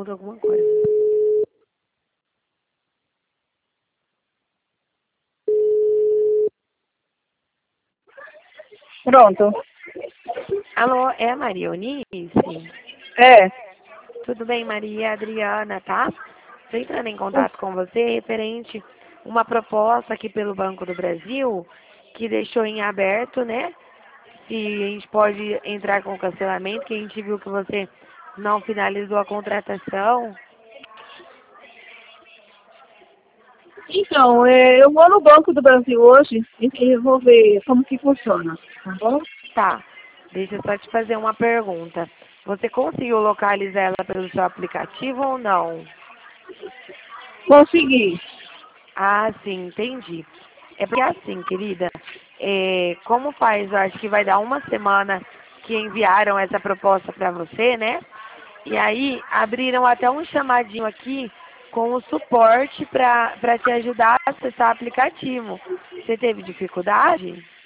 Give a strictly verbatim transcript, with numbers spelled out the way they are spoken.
muda alguma coisa. Pronto. Alô, é a Maria Eunice? É. Tudo bem, Maria Adriana, tá? Estou entrando em contato com você referente uma proposta aqui pelo Banco do Brasil que deixou em aberto, né? Se a gente pode entrar com cancelamento, que a gente viu que você não finalizou a contratação. Então, é, eu vou no Banco do Brasil hoje e vou ver como que funciona, tá bom? Tá, deixa eu só te fazer uma pergunta. Você conseguiu localizar ela pelo seu aplicativo ou não? Consegui. Ah, sim, entendi. É porque assim, querida, é, como faz, eu acho que vai dar uma semana que enviaram essa proposta para você, né? E aí abriram até um chamadinho aqui com o suporte para para te ajudar a acessar o aplicativo. Você teve dificuldade?